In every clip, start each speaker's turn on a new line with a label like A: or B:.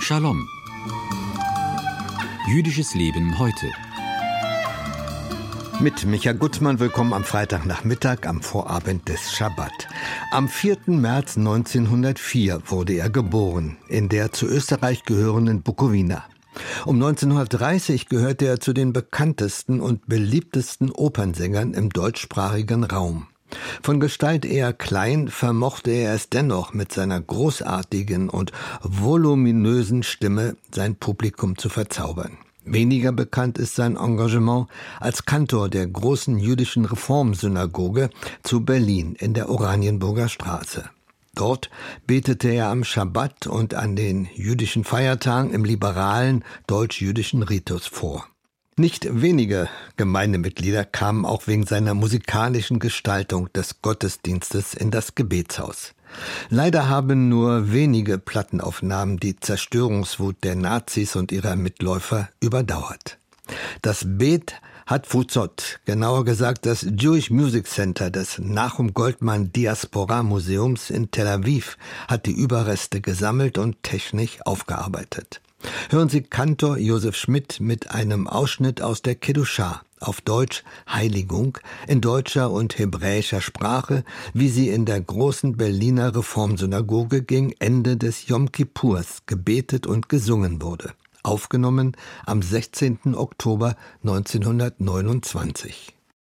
A: Shalom. Jüdisches Leben heute.
B: Mit Micha Gutmann willkommen am Freitagnachmittag am Vorabend des Schabbat. Am 4. März 1904 wurde er geboren, in der zu Österreich gehörenden Bukowina. Um 1930 gehörte er zu den bekanntesten und beliebtesten Opernsängern im deutschsprachigen Raum. Von Gestalt eher klein, vermochte er es dennoch mit seiner großartigen und voluminösen Stimme sein Publikum zu verzaubern. Weniger bekannt ist sein Engagement als Kantor der großen jüdischen Reformsynagoge zu Berlin in der Oranienburger Straße. Dort betete er am Schabbat und an den jüdischen Feiertagen im liberalen deutsch-jüdischen Ritus vor. Nicht wenige Gemeindemitglieder kamen auch wegen seiner musikalischen Gestaltung des Gottesdienstes in das Gebetshaus. Leider haben nur wenige Plattenaufnahmen die Zerstörungswut der Nazis und ihrer Mitläufer überdauert. Das Bet Hatfutzot, genauer gesagt das Jewish Music Center des Nachum Goldmann Diaspora Museums in Tel Aviv, hat die Überreste gesammelt und technisch aufgearbeitet. Hören Sie Kantor Josef Schmidt mit einem Ausschnitt aus der Kedusha, auf Deutsch Heiligung, in deutscher und hebräischer Sprache, wie sie in der großen Berliner Reformsynagoge gegen Ende des Yom Kippurs gebetet und gesungen wurde. Aufgenommen am 16. Oktober 1929.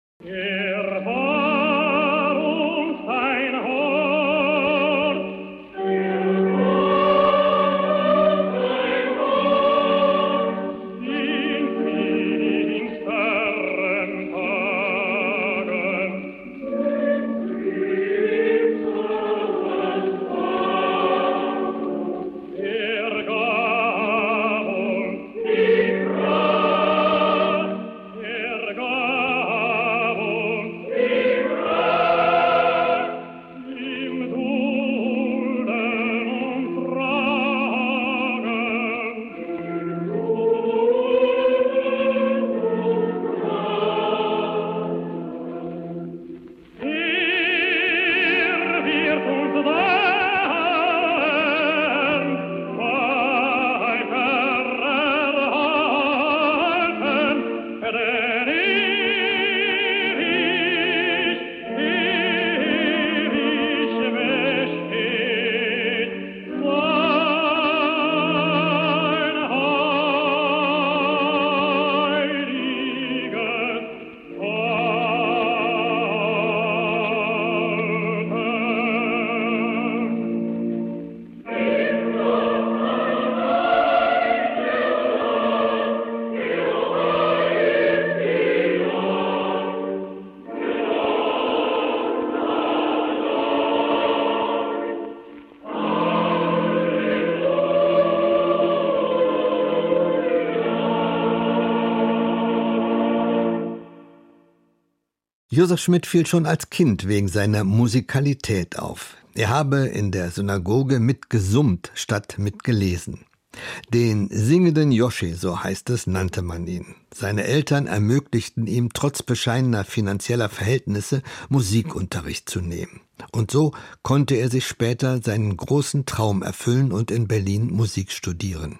B: Josef Schmidt fiel schon als Kind wegen seiner Musikalität auf. Er habe in der Synagoge mitgesummt statt mitgelesen. Den singenden Joschi, so heißt es, nannte man ihn. Seine Eltern ermöglichten ihm trotz bescheidener finanzieller Verhältnisse Musikunterricht zu nehmen. Und so konnte er sich später seinen großen Traum erfüllen und in Berlin Musik studieren.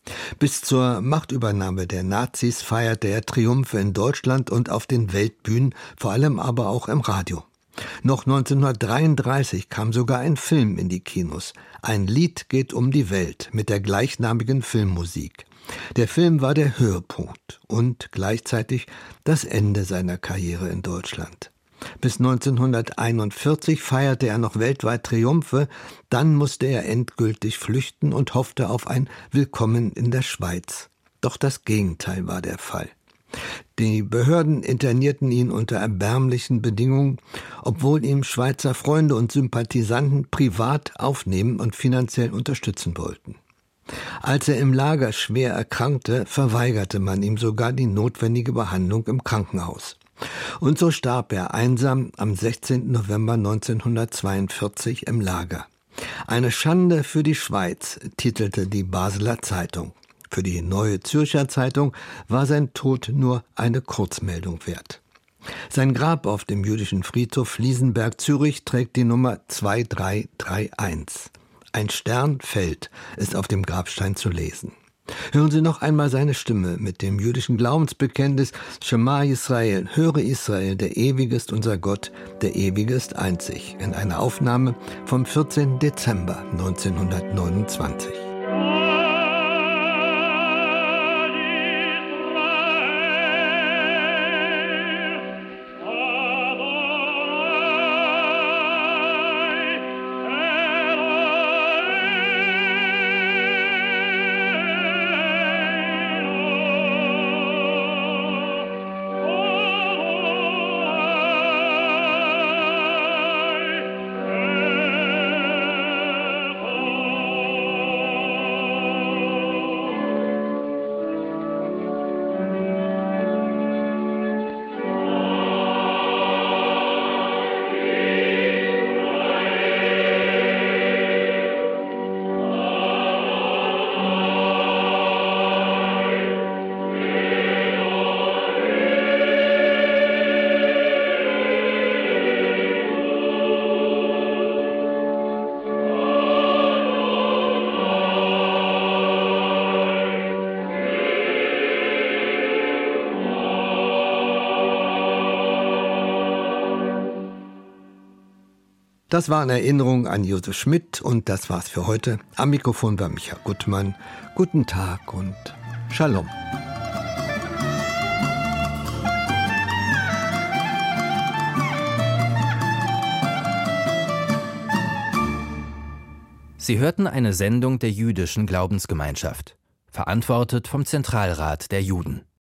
B: Bis zur Machtübernahme der Nazis feierte er Triumphe in Deutschland und auf den Weltbühnen, vor allem aber auch im Radio. Noch 1933 kam sogar ein Film in die Kinos. Ein Lied geht um die Welt mit der gleichnamigen Filmmusik. Der Film war der Höhepunkt und gleichzeitig das Ende seiner Karriere in Deutschland. Bis 1941 feierte er noch weltweit Triumphe, dann musste er endgültig flüchten und hoffte auf ein Willkommen in der Schweiz. Doch das Gegenteil war der Fall. Die Behörden internierten ihn unter erbärmlichen Bedingungen, obwohl ihm Schweizer Freunde und Sympathisanten privat aufnehmen und finanziell unterstützen wollten. Als er im Lager schwer erkrankte, verweigerte man ihm sogar die notwendige Behandlung im Krankenhaus. Und so starb er einsam am 16. November 1942 im Lager. Eine Schande für die Schweiz, titelte die Basler Zeitung. Für die Neue Zürcher Zeitung war sein Tod nur eine Kurzmeldung wert. Sein Grab auf dem jüdischen Friedhof Liesenberg, Zürich, trägt die Nummer 2331. Ein Stern fällt, ist auf dem Grabstein zu lesen. Hören Sie noch einmal seine Stimme mit dem jüdischen Glaubensbekenntnis Shema Yisrael, höre Israel, der Ewige ist unser Gott, der Ewige ist einzig, in einer Aufnahme vom 14. Dezember 1929. Das waren Erinnerungen an Josef Schmidt und das war's für heute. Am Mikrofon war Michael Gutmann. Guten Tag und Shalom.
A: Sie hörten eine Sendung der Jüdischen Glaubensgemeinschaft, verantwortet vom Zentralrat der Juden.